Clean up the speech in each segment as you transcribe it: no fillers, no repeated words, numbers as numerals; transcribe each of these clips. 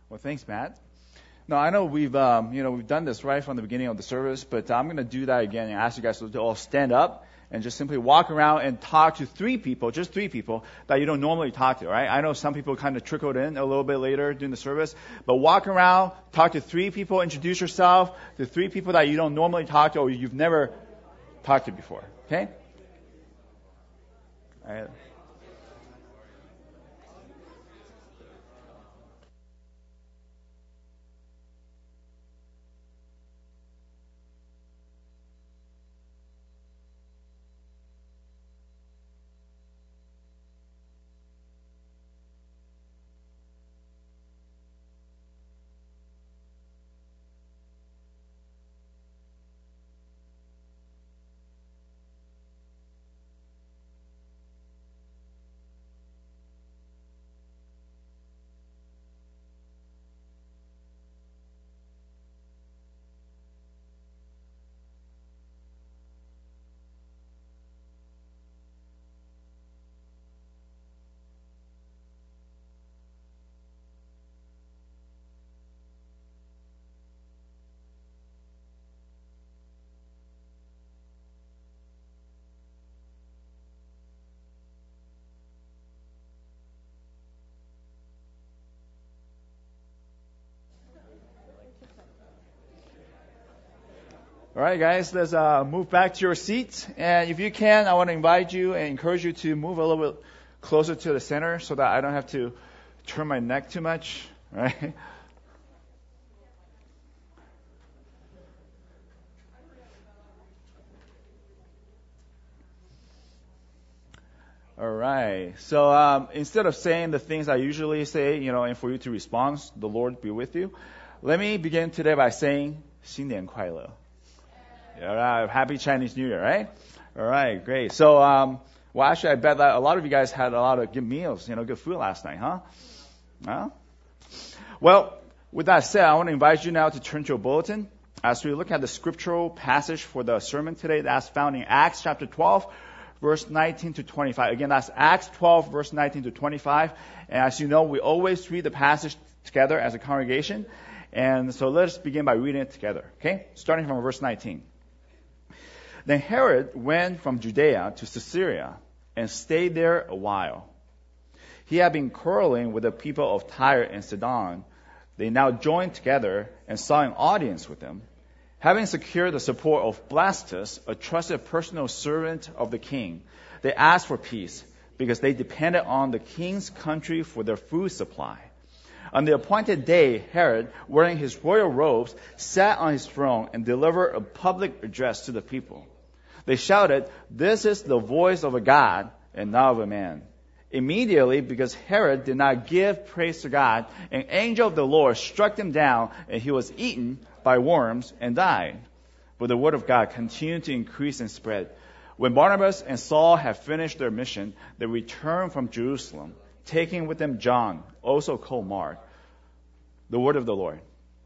Well, thanks, Matt. Now, I know we've done this right from the beginning of the service, but I'm going to do that again and ask you guys to all stand up and just simply walk around and talk to just three people that you don't normally talk to, right? I know some people kind of trickled in a little bit later during the service, but walk around, talk to three people, introduce yourself to three people that you don't normally talk to or you've never talked to before, okay? All right. All right, guys, let's move back to your seats. And if you can, I want to invite you and encourage you to move a little bit closer to the center so that I don't have to turn my neck too much, right? All right. So instead of saying the things I usually say, and for you to respond, the Lord be with you, let me begin today by saying, 新年快乐. All right, happy Chinese New Year, right? All right, great. So, actually, I bet that a lot of you guys had a lot of good meals, good food last night, huh? Huh? Well, with that said, I want to invite you now to turn to your bulletin as we look at the scriptural passage for the sermon today. That's found in Acts chapter 12, verse 19 to 25. Again, that's Acts 12, verse 19 to 25. And as you know, we always read the passage together as a congregation. And so let's begin by reading it together, okay? Starting from verse 19. Then Herod went from Judea to Caesarea and stayed there a while. He had been quarreling with the people of Tyre and Sidon. They now joined together and sought an audience with him. Having secured the support of Blastus, a trusted personal servant of the king, they asked for peace because they depended on the king's country for their food supply. On the appointed day, Herod, wearing his royal robes, sat on his throne and delivered a public address to the people. They shouted, "This is the voice of a God and not of a man." Immediately, because Herod did not give praise to God, an angel of the Lord struck him down, and he was eaten by worms and died. But the word of God continued to increase and spread. When Barnabas and Saul had finished their mission, they returned from Jerusalem, taking with them John, also called Mark. The word of the Lord.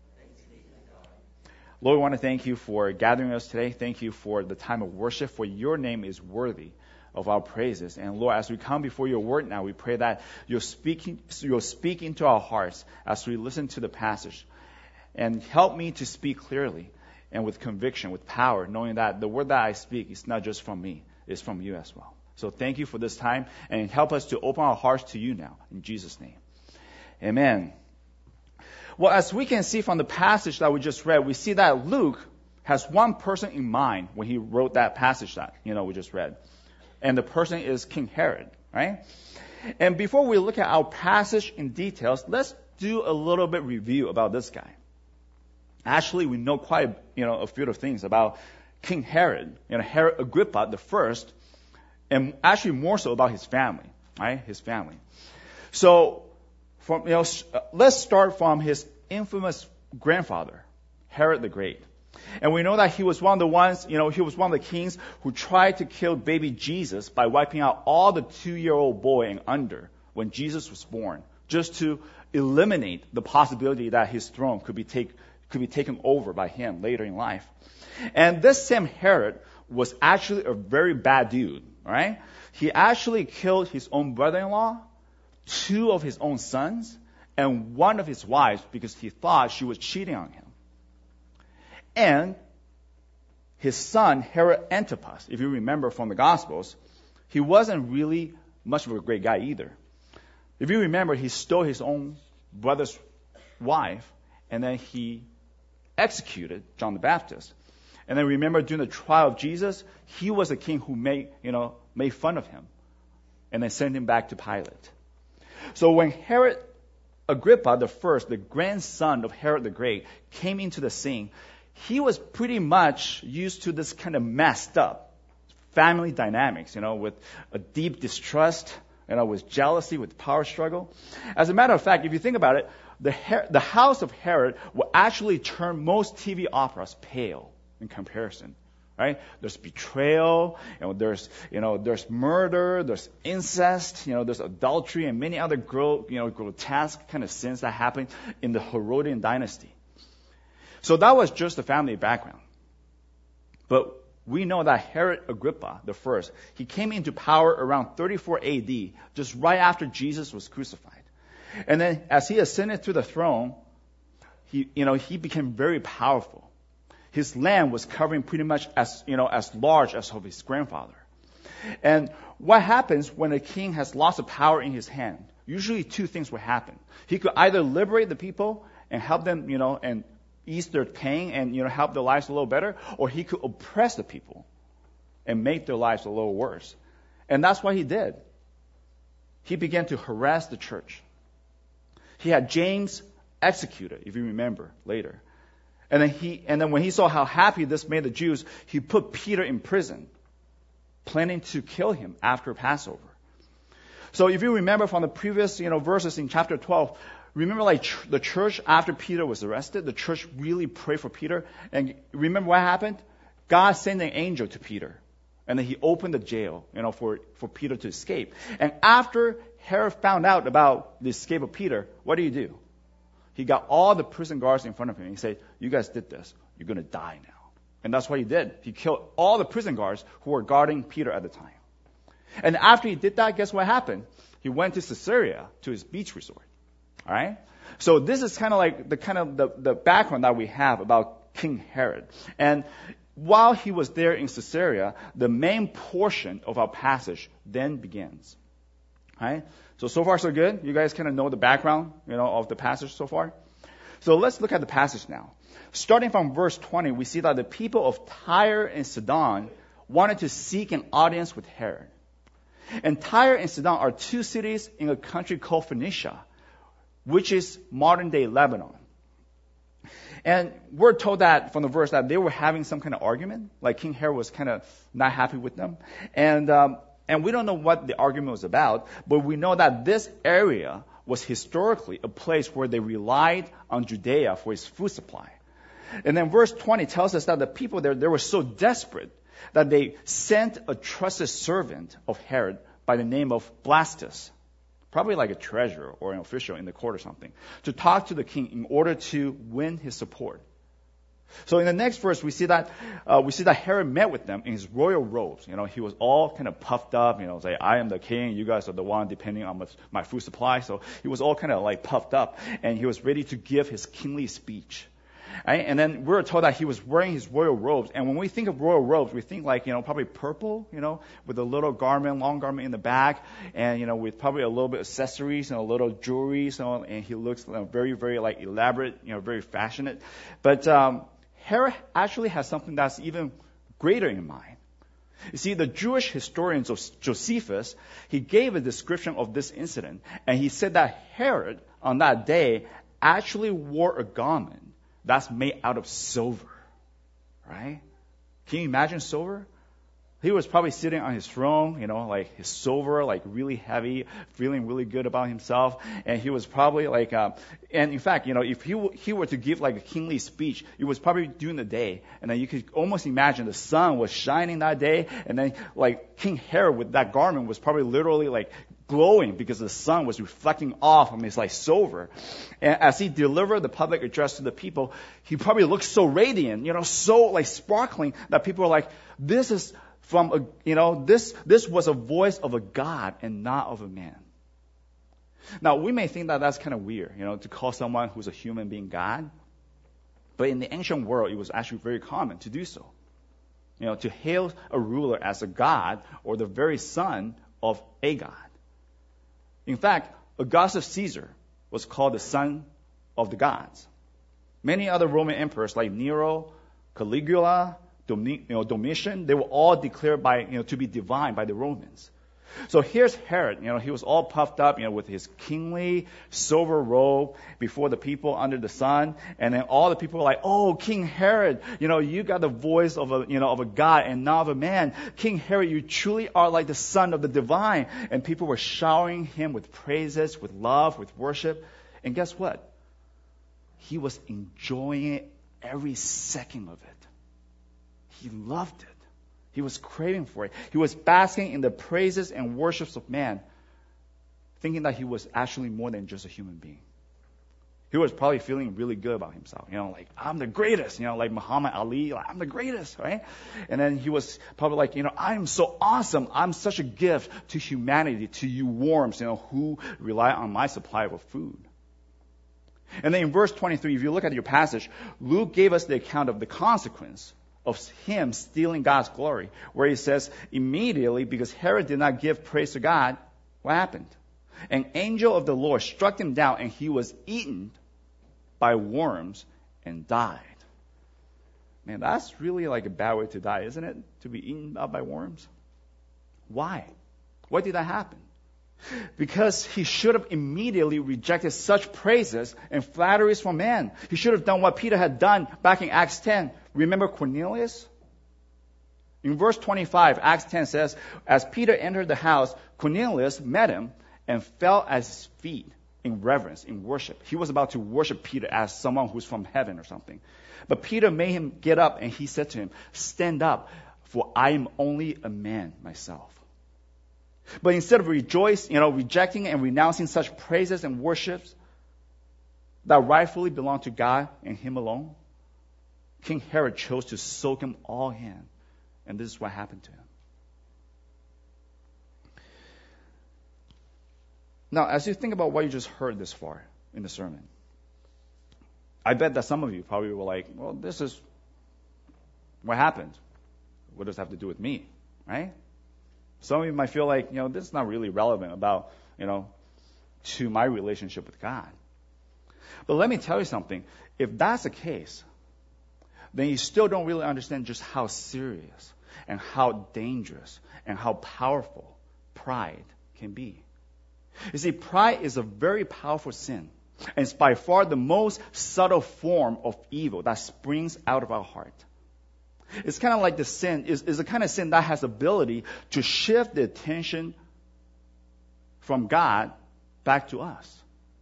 Lord, we want to thank you for gathering us today. Thank you for the time of worship, for your name is worthy of our praises. And Lord, as we come before your word now, we pray that you'll speak into our hearts as we listen to the passage. And help me to speak clearly and with conviction, with power, knowing that the word that I speak is not just from me, it's from you as well. So thank you for this time, and help us to open our hearts to you now. In Jesus' name. Amen. Well, as we can see from the passage that we just read, we see that Luke has one person in mind when he wrote that passage that, we just read. And the person is King Herod, right? And before we look at our passage in details, let's do a little bit review about this guy. Actually, we know quite, a few of things about King Herod, Herod Agrippa the first, and actually more so about his family, right? His family. So, let's start from his infamous grandfather, Herod the Great. And we know that he was one of the ones, he was one of the kings who tried to kill baby Jesus by wiping out all the 2-year-old boy and under when Jesus was born, just to eliminate the possibility that his throne could be taken over by him later in life. And this same Herod was actually a very bad dude, right? He actually killed his own brother-in-law, 2 of his own sons, and one of his wives because he thought she was cheating on him. And his son, Herod Antipas, if you remember from the Gospels, he wasn't really much of a great guy either. If you remember, he stole his own brother's wife, and then he executed John the Baptist. And then remember, during the trial of Jesus, he was a king who made fun of him, and then sent him back to Pilate. So when Herod Agrippa the first, the grandson of Herod the Great, came into the scene, he was pretty much used to this kind of messed up family dynamics, with a deep distrust, with jealousy, with power struggle. As a matter of fact, if you think about it, the house of Herod will actually turn most TV operas pale in comparison. Right? There's betrayal, there's murder, there's incest, there's adultery and many other grotesque kind of sins that happen in the Herodian dynasty. So that was just the family background. But we know that Herod Agrippa the first, he came into power around 34 AD, just right after Jesus was crucified. And then as he ascended to the throne, he became very powerful. His land was covering pretty much as large as of his grandfather. And what happens when a king has lots of power in his hand? Usually two things will happen. He could either liberate the people and help them, and ease their pain and, help their lives a little better, or he could oppress the people and make their lives a little worse. And that's what he did. He began to harass the church. He had James executed, if you remember, later. And then when he saw how happy this made the Jews, he put Peter in prison, planning to kill him after Passover. So if you remember from the previous, verses in chapter 12, remember the church after Peter was arrested, the church really prayed for Peter. And remember what happened? God sent an angel to Peter. And then he opened the jail, for Peter to escape. And after Herod found out about the escape of Peter, what do? He got all the prison guards in front of him. He said, you guys did this. You're going to die now. And that's what he did. He killed all the prison guards who were guarding Peter at the time. And after he did that, guess what happened? He went to Caesarea, to his beach resort. All right? So this is kind of like the background that we have about King Herod. And while he was there in Caesarea, the main portion of our passage then begins. All right? So far so good? You guys kind of know the background, of the passage so far? So let's look at the passage now. Starting from verse 20, we see that the people of Tyre and Sidon wanted to seek an audience with Herod. And Tyre and Sidon are two cities in a country called Phoenicia, which is modern-day Lebanon. And we're told that from the verse that they were having some kind of argument, like King Herod was kind of not happy with them. And we don't know what the argument was about, but we know that this area was historically a place where they relied on Judea for its food supply. And then verse 20 tells us that the people there, they were so desperate that they sent a trusted servant of Herod by the name of Blastus, probably like a treasurer or an official in the court or something, to talk to the king in order to win his support. So in the next verse, we see that Herod met with them in his royal robes. He was all kind of puffed up. Say, I am the king. You guys are the one depending on my food supply. So he was all kind of like puffed up, and he was ready to give his kingly speech. Right? And then we're told that he was wearing his royal robes. And when we think of royal robes, we think like, probably purple, with a little garment, long garment in the back, and, with probably a little bit of accessories and a little jewelry. So, and he looks very, very like elaborate, very fashionate. But, Herod actually has something that's even greater in mind. You see, the Jewish historian Josephus, he gave a description of this incident, and he said that Herod, on that day, actually wore a garment that's made out of silver. Right? Can you imagine silver? He was probably sitting on his throne, like his silver, like really heavy, feeling really good about himself. And he was probably like, and in fact, if he were to give like a kingly speech, it was probably during the day. And then you could almost imagine the sun was shining that day. And then like King Herod with that garment was probably literally like glowing because the sun was reflecting off on his like silver. And as he delivered the public address to the people, he probably looked so radiant, so like sparkling that people were like, this is from this was a voice of a God and not of a man. Now, we may think that that's kind of weird, to call someone who's a human being God. But in the ancient world, it was actually very common to do so. To hail a ruler as a god or the very son of a god. In fact, Augustus Caesar was called the son of the gods. Many other Roman emperors like Nero, Caligula, Domitian, they were all declared to be divine by the Romans. So here's Herod, he was all puffed up, with his kingly silver robe before the people under the sun. And then all the people were like, oh, King Herod, you got the voice of a god and not of a man. King Herod, you truly are like the son of the divine. And people were showering him with praises, with love, with worship. And guess what? He was enjoying it every second of it. He loved it. He was craving for it. He was basking in the praises and worships of man, thinking that he was actually more than just a human being. He was probably feeling really good about himself. Like, I'm the greatest. Like Muhammad Ali, like, I'm the greatest, right? And then he was probably like, I'm so awesome. I'm such a gift to humanity, to you worms, who rely on my supply of food. And then in verse 23, if you look at your passage, Luke gave us the account of the consequence of him stealing God's glory, where he says, immediately, because Herod did not give praise to God, what happened? An angel of the Lord struck him down, and he was eaten by worms and died. Man, that's really like a bad way to die, isn't it? To be eaten up by worms. Why? Why did that happen? Because he should have immediately rejected such praises and flatteries from man. He should have done what Peter had done back in Acts 10. Remember Cornelius? In verse 25, Acts 10 says, as Peter entered the house, Cornelius met him and fell at his feet in reverence, in worship. He was about to worship Peter as someone who's from heaven or something. But Peter made him get up, and he said to him, stand up, for I am only a man myself. But instead of rejecting and renouncing such praises and worships that rightfully belong to God and him alone, King Herod chose to soak him all in. And this is what happened to him. Now, as you think about what you just heard this far in the sermon, I bet that some of you probably were like, well, this is what happened. What does it have to do with me, right? Some of you might feel like, this is not really relevant about, to my relationship with God. But let me tell you something. If that's the case, then you still don't really understand just how serious and how dangerous and how powerful pride can be. You see, pride is a very powerful sin. And it's by far the most subtle form of evil that springs out of our heart. It's kind of like the sin is a kind of sin that has the ability to shift the attention from God back to us.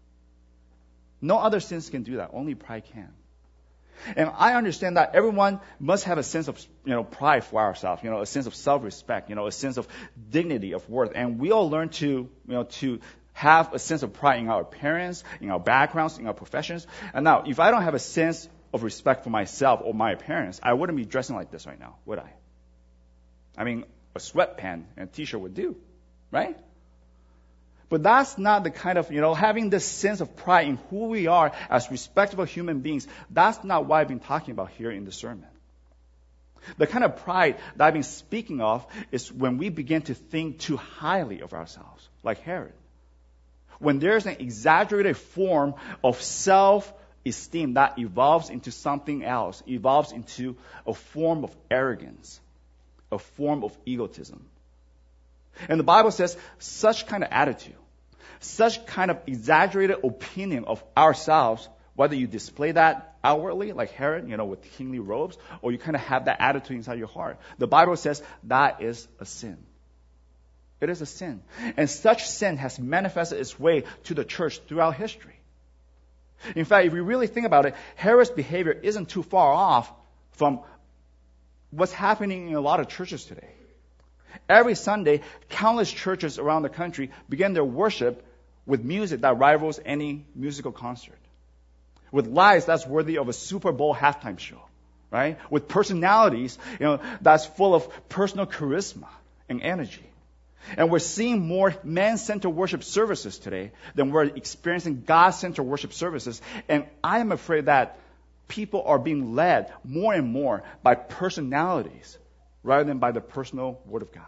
No other sins can do that. Only pride can. And I understand that everyone must have a sense of, pride for ourselves, a sense of self-respect, a sense of dignity, of worth. And we all learn to have a sense of pride in our parents, in our backgrounds, in our professions. And now, if I don't have a sense of respect for myself or my parents, I wouldn't be dressing like this right now, would I? I mean, a sweatpant and a t-shirt would do, right? But that's not the kind of, having this sense of pride in who we are as respectable human beings. That's not what I've been talking about here in the sermon. The kind of pride that I've been speaking of is when we begin to think too highly of ourselves, like Herod. When there's an exaggerated form of self-esteem that evolves into something else, evolves into a form of arrogance, a form of egotism. And the Bible says such kind of attitude, such kind of exaggerated opinion of ourselves, whether you display that outwardly, like Herod, with kingly robes, or you kind of have that attitude inside your heart. The Bible says that is a sin. It is a sin. And such sin has manifested its way to the church throughout history. In fact, if we really think about it, Herod's behavior isn't too far off from what's happening in a lot of churches today. Every Sunday, countless churches around the country begin their worship with music that rivals any musical concert. With lives that's worthy of a Super Bowl halftime show, right? With personalities, that's full of personal charisma and energy. And we're seeing more man-centered worship services today than we're experiencing God-centered worship services. And I am afraid that people are being led more and more by personalities rather than by the personal Word of God.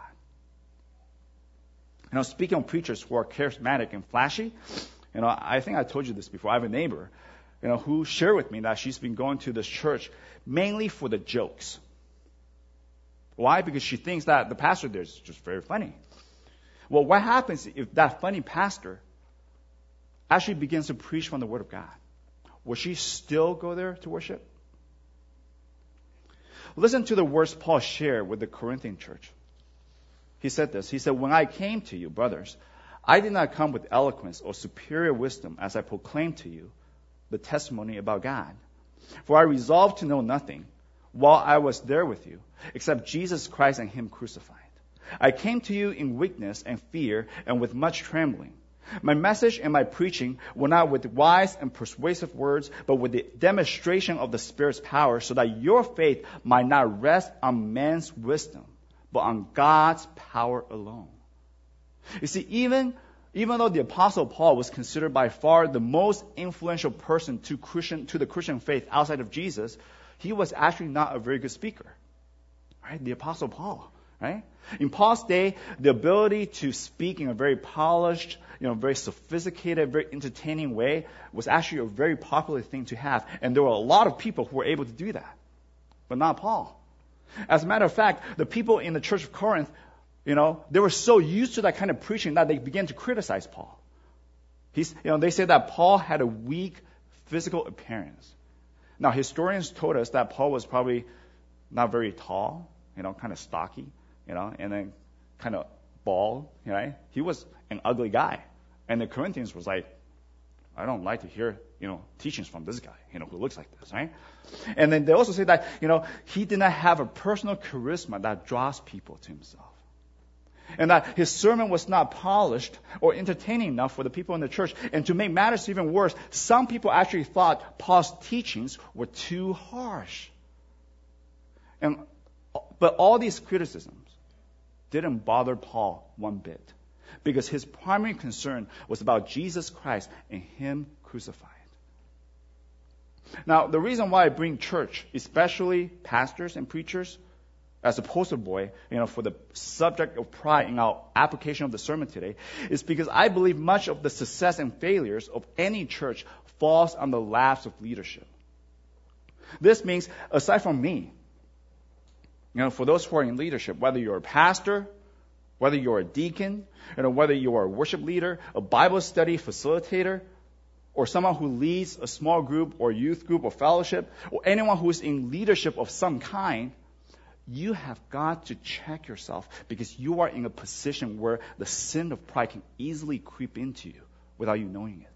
Speaking of preachers who are charismatic and flashy, I think I told you this before. I have a neighbor, who shared with me that she's been going to this church mainly for the jokes. Why? Because she thinks that the pastor there is just very funny. Well, what happens if that funny pastor actually begins to preach from the Word of God? Will she still go there to worship? Listen to the words Paul shared with the Corinthian church. He said this. He said, "When I came to you, brothers, I did not come with eloquence or superior wisdom as I proclaimed to you the testimony about God. For I resolved to know nothing while I was there with you, except Jesus Christ and Him crucified. I came to you in weakness and fear and with much trembling. My message and my preaching were not with wise and persuasive words, but with the demonstration of the Spirit's power, so that your faith might not rest on man's wisdom, but on God's power alone." You see, even though the Apostle Paul was considered by far the most influential person to the Christian faith outside of Jesus, he was actually not a very good speaker. Right? The Apostle Paul. Right? In Paul's day, the ability to speak in a very polished, very sophisticated, very entertaining way was actually a very popular thing to have. And there were a lot of people who were able to do that. But not Paul. As a matter of fact, the people in the church of Corinth, they were so used to that kind of preaching that they began to criticize Paul. They said that Paul had a weak physical appearance. Now, historians told us that Paul was probably not very tall, kind of stocky, and then kind of bald, right? He was an ugly guy. And the Corinthians was like, I don't like to hear, teachings from this guy, who looks like this, right? And then they also say that, he did not have a personal charisma that draws people to himself. And that his sermon was not polished or entertaining enough for the people in the church. And to make matters even worse, some people actually thought Paul's teachings were too harsh. But all these criticisms didn't bother Paul one bit, because his primary concern was about Jesus Christ and Him crucified. Now, the reason why I bring church, especially pastors and preachers, as a poster boy, for the subject of pride in our application of the sermon today, is because I believe much of the success and failures of any church falls on the laps of leadership. This means, aside from me, for those who are in leadership, whether you're a pastor, whether you're a deacon, whether you're a worship leader, a Bible study facilitator, or someone who leads a small group or youth group or fellowship, or anyone who is in leadership of some kind, you have got to check yourself, because you are in a position where the sin of pride can easily creep into you without you knowing it.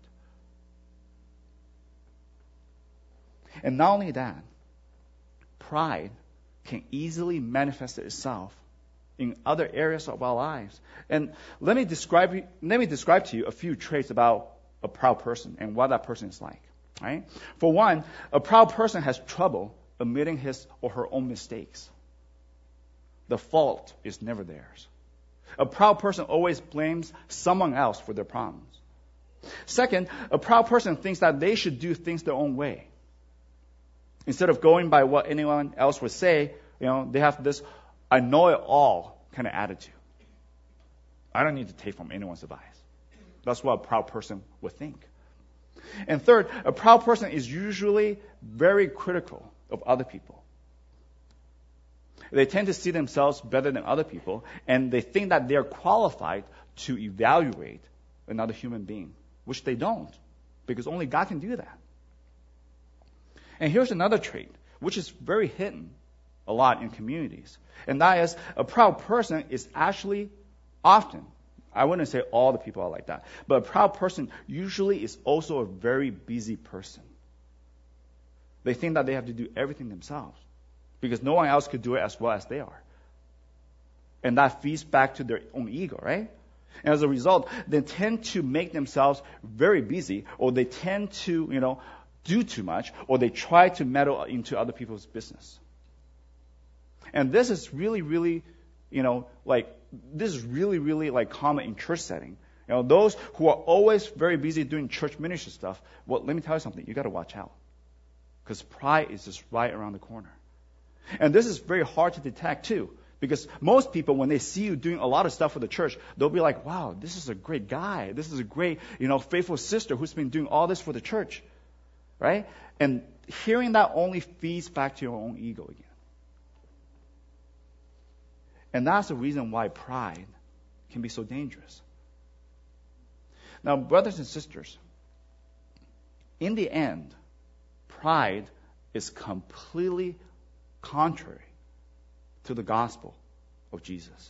And not only that, pride can easily manifest itself in other areas of our lives. And let me describe to you a few traits about a proud person and what that person is like. Right? For one, a proud person has trouble admitting his or her own mistakes. The fault is never theirs. A proud person always blames someone else for their problems. Second, a proud person thinks that they should do things their own way. Instead of going by what anyone else would say, they have this I know it all kind of attitude. I don't need to take from anyone's advice. That's what a proud person would think. And third, a proud person is usually very critical of other people. They tend to see themselves better than other people, and they think that they are qualified to evaluate another human being, which they don't, because only God can do that. And here's another trait, which is very hidden a lot in communities, and that is a proud person is actually often, I wouldn't say all the people are like that, but a proud person usually is also a very busy person. They think that they have to do everything themselves, because no one else could do it as well as they are. And that feeds back to their own ego, right? And as a result, they tend to make themselves very busy, or they tend to, do too much, or they try to meddle into other people's business. And this is really, really, like this is really, really like common in church setting. Those who are always very busy doing church ministry stuff, well, let me tell you something. You got to watch out. Because pride is just right around the corner. And this is very hard to detect too. Because most people, when they see you doing a lot of stuff for the church, they'll be like, wow, this is a great guy. This is a great, faithful sister who's been doing all this for the church. Right? And hearing that only feeds back to your own ego again. And that's the reason why pride can be so dangerous. Now, brothers and sisters, in the end, pride is completely contrary to the gospel of Jesus.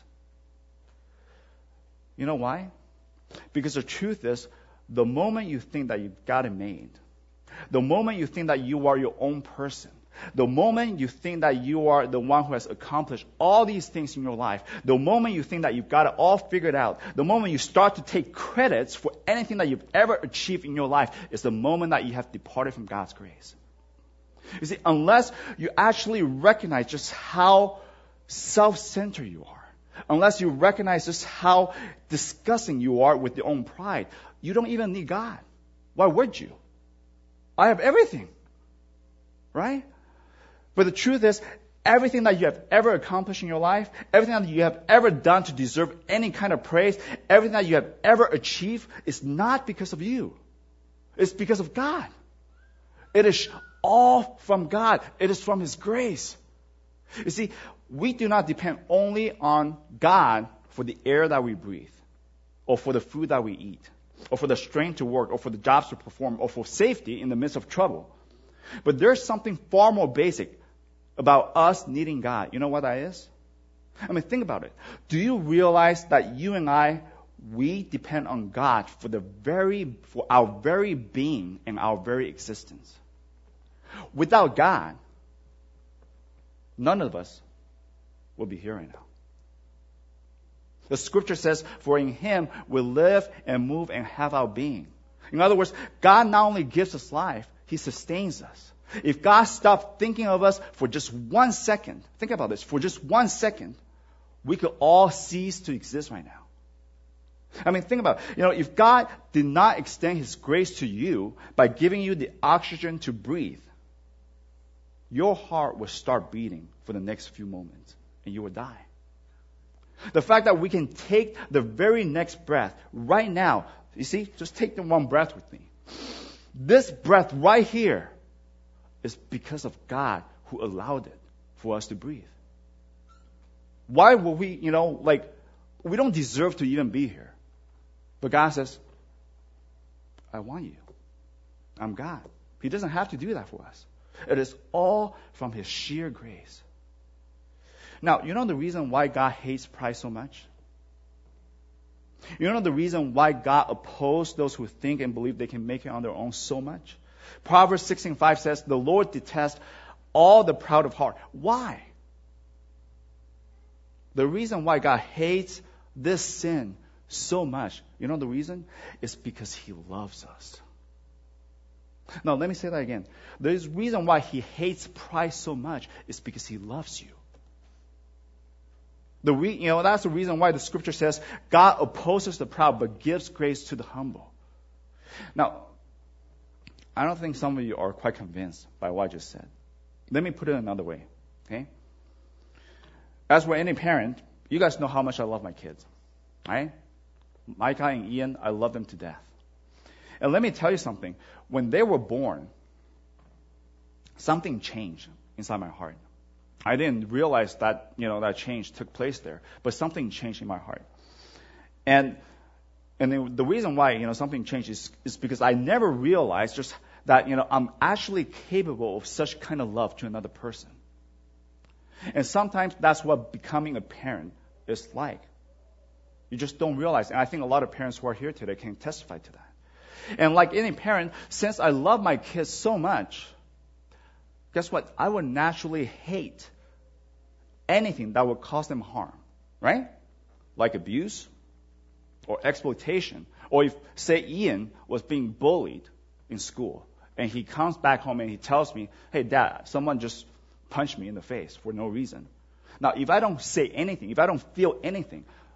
You know why? Because the truth is, the moment you think that you've got it made, the moment you think that you are your own person, the moment you think that you are the one who has accomplished all these things in your life, the moment you think that you've got it all figured out, the moment you start to take credits for anything that you've ever achieved in your life, is the moment that you have departed from God's grace. You see, unless you actually recognize just how self-centered you are, unless you recognize just how disgusting you are with your own pride, you don't even need God. Why would you? I have everything. Right? But the truth is, everything that you have ever accomplished in your life, everything that you have ever done to deserve any kind of praise, everything that you have ever achieved is not because of you. It's because of God. It is all from God. It is from His grace. You see, we do not depend only on God for the air that we breathe, or for the food that we eat, or for the strength to work, or for the jobs to perform, or for safety in the midst of trouble. But there's something far more basic about us needing God. You know what that is? I mean, think about it. Do you realize that you and I, we depend on God for our very being and our very existence? Without God, none of us will be here right now. The scripture says, for in Him we live and move and have our being. In other words, God not only gives us life, He sustains us. If God stopped thinking of us for just 1 second, think about this, for just 1 second, we could all cease to exist right now. I mean, think about it. If God did not extend His grace to you by giving you the oxygen to breathe, your heart will start beating for the next few moments, and you will die. The fact that we can take the very next breath right now, you see, just take the one breath with me. This breath right here is because of God who allowed it for us to breathe. Why will we, we don't deserve to even be here. But God says, I want you. I'm God. He doesn't have to do that for us. It is all from His sheer grace. Now, you know the reason why God hates pride so much? You know the reason why God opposed those who think and believe they can make it on their own so much? Proverbs 16:5 says, the Lord detests all the proud of heart. Why? The reason why God hates this sin so much, you know the reason? It's because He loves us. Now, let me say that again. The reason why He hates pride so much is because He loves you. That's the reason why the scripture says God opposes the proud but gives grace to the humble. Now, I don't think some of you are quite convinced by what I just said. Let me put it another way, okay? As for any parent, you guys know how much I love my kids, right? Micah and Ian, I love them to death. And let me tell you something. When they were born, something changed inside my heart. I didn't realize that, that change took place there, but something changed in my heart. And the reason why, something changed is because I never realized just that, I'm actually capable of such kind of love to another person. And sometimes that's what becoming a parent is like. You just don't realize. And I think a lot of parents who are here today can testify to that. And like any parent, since I love my kids so much, guess what? I would naturally hate anything that would cause them harm, right? Like abuse or exploitation. Or if, say, Ian was being bullied in school, and he comes back home and he tells me, hey, Dad, someone just punched me in the face for no reason. Now, if I don't say anything, if I don't feel anything,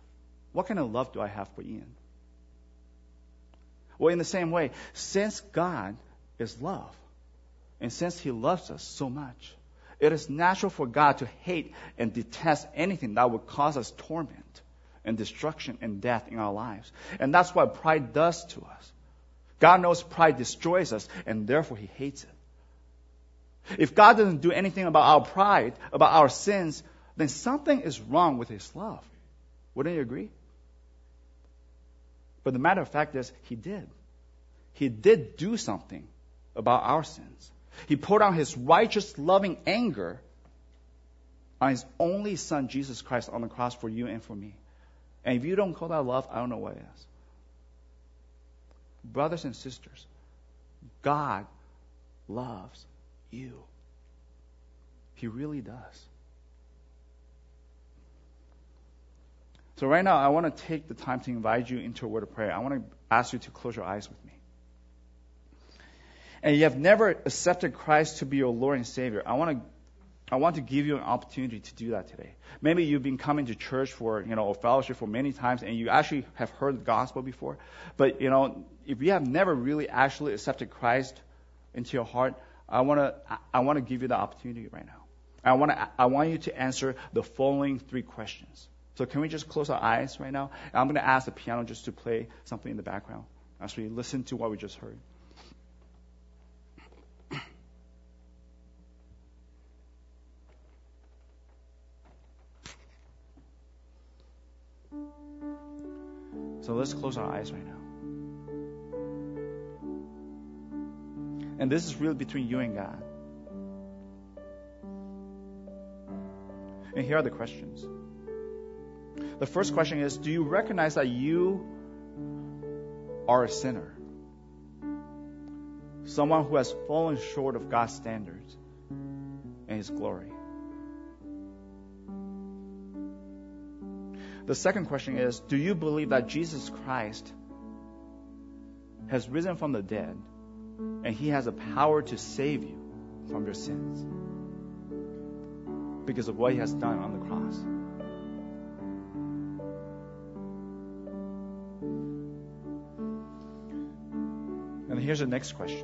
What kind of love do I have for Ian? Well, in the same way, since God is love, and since He loves us so much, it is natural for God to hate and detest anything that would cause us torment and destruction and death in our lives. And that's what pride does to us. God knows pride destroys us, and therefore He hates it. If God doesn't do anything about our pride, about our sins, then something is wrong with His love. Wouldn't you agree? But the matter of fact is, He did. He did do something about our sins. He poured out His righteous, loving anger on His only Son, Jesus Christ, on the cross for you and for me. And if you don't call that love, I don't know what is. Brothers and sisters, God loves you. He really does. So right now, I want to take the time to invite you into a word of prayer. I want to ask you to close your eyes with me. And you have never accepted Christ to be your Lord and Savior. I want to give you an opportunity to do that today. Maybe you've been coming to church for, or fellowship for many times, and you actually have heard the gospel before. But, if you have never really actually accepted Christ into your heart, I want to give you the opportunity right now. I want you to answer the following 3 questions. So can we just close our eyes right now? And I'm going to ask the piano just to play something in the background as we listen to what we just heard. So let's close our eyes right now. And this is really between you and God. And here are the questions. The first question is, do you recognize that you are a sinner? Someone who has fallen short of God's standards and His glory. The second question is, do you believe that Jesus Christ has risen from the dead and He has the power to save you from your sins because of what He has done on the cross? And here's the next question.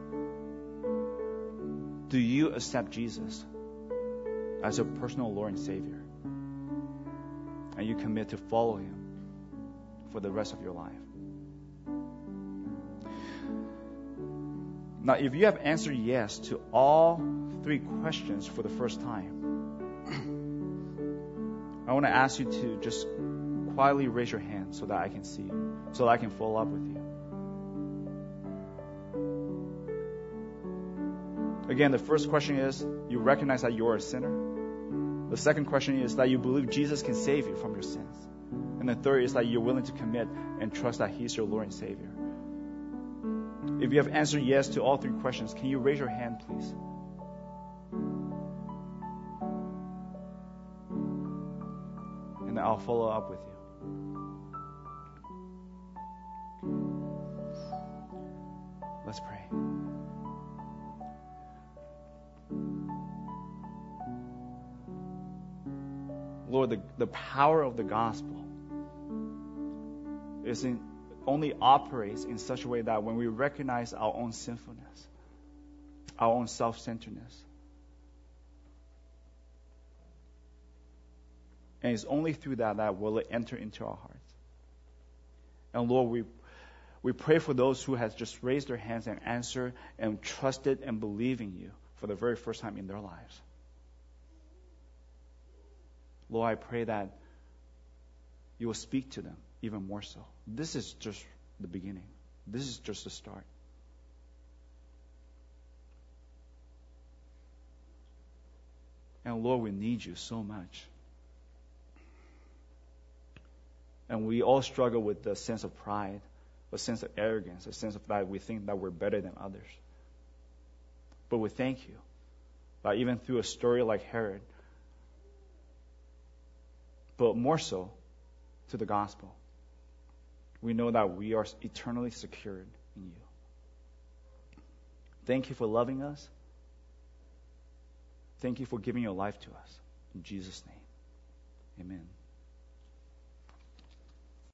Do you accept Jesus as your personal Lord and Savior? And you commit to follow Him for the rest of your life? Now, if you have answered yes to all 3 questions for the first time, I want to ask you to just quietly raise your hand so that I can see you, so that I can follow up with you. Again, the first question is, you recognize that you're a sinner. The second question is that you believe Jesus can save you from your sins. And the third is that you're willing to commit and trust that He's your Lord and Savior. If you have answered yes to all 3 questions, can you raise your hand, please? And I'll follow up with you. Let's pray. Lord, the power of the gospel only operates in such a way that when we recognize our own sinfulness, our own self-centeredness, and it's only through that will it enter into our hearts. And Lord, we pray for those who have just raised their hands and answered and trusted and believed in You for the very first time in their lives. Lord, I pray that You will speak to them even more so. This is just the beginning. This is just the start. And Lord, we need You so much. And we all struggle with the sense of pride, a sense of arrogance, a sense of that we think that we're better than others. But we thank You that even through a story like Herod, but more so to the gospel, we know that we are eternally secured in You. Thank You for loving us. Thank You for giving Your life to us. In Jesus' name, amen.